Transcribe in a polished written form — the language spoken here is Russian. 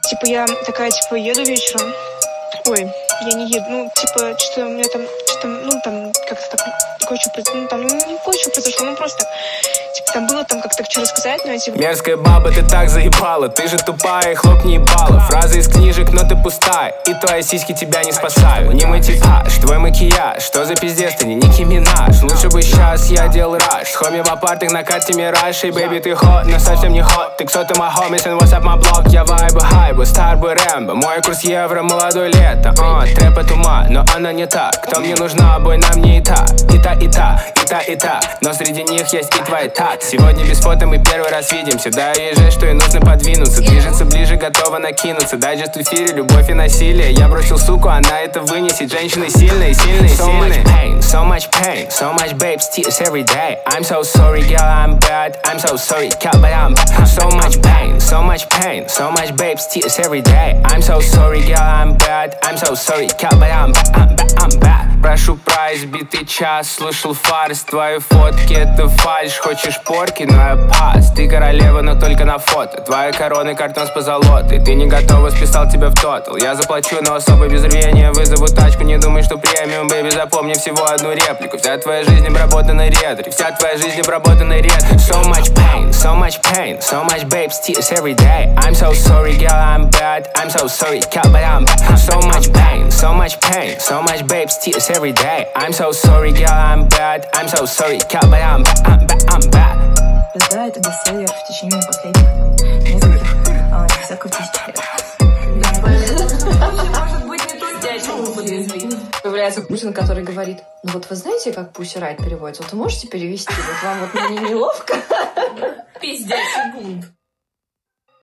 Типа, я такая, типа, еду вечером. Ой, я не еду. Ну, типа, что у меня там, что, ну, там, как-то так, кое-что, ну, там, не кое-что произошло, ну, просто так. Типа, там было, там, как так что рассказать, но я, типа... Мерзкая баба, ты так заебала. Ты же тупая, хлопни ебала. Фразы из книжек, но ты пустая. И твои сиськи тебя не спасают. Не макияж, твой макияж. Что за пиздец, ты не Ники Минаж. Лучше бы сейчас я делал раш. Хоми в апартах на карте мираж. И бэйби, ты хот, но совсем не хот. Ты кто-то my homies and what's up my block. Я вайбы, хайбы, старбы, рэмбо. Мой курс евро, молодой лето. Трэп от ума, но она не так. Кто мне нужна, бой, нам не и та. И та, и та, и та, и та. Но среди них есть и твои так. Сегодня без фото мы первый раз видимся. Да, ей же, что ей нужно подвинуться. Движется ближе, готова накинуться. Дайджест в эфире, любовь и насилие. Я бросил суку, она это вынесет. Женщины сильные, сильные, So сильные. So much pain, so much babes, tears every day. I'm so sorry, girl, I'm bad. I'm so sorry, girl, but I'm so much pain, so much pain, so much babes, tears every day. I'm so sorry, girl, I'm bad. I'm so sorry, girl, but I'm bad. Прошу прайс, битый час. Слушал фарс, твои фотки это фальшь. Хочешь порки, но я пас. Ты королева, но только на фото. Твои короны, картон с позолотой. Ты не готова, списал тебя в тотал. Я заплачу, но особо без рвения. Вызову тачку, не думай, что премиум, бэйби. Запомни всего одну реплику. Вся твоя жизнь обработана ретро. Вся твоя жизнь обработана ретро. So much pain, so much pain, so much babes, tears every day. I'm so sorry, girl, I'm bad. I'm so sorry, girl, but I'm so much pain, so much pain, so much babes, tears every day. I'm so sorry, girl, I'm bad. I'm so sorry, girl, but I'm bad. Да, это бестселлер в течение последних нескольких десятков тысяч лет. Может быть, не только появляется Путин, который говорит: ну вот вы знаете, как Pussy Riot переводится? Вот вы можете перевести? Вот вам вот мне неловко? Пиздячий бунт.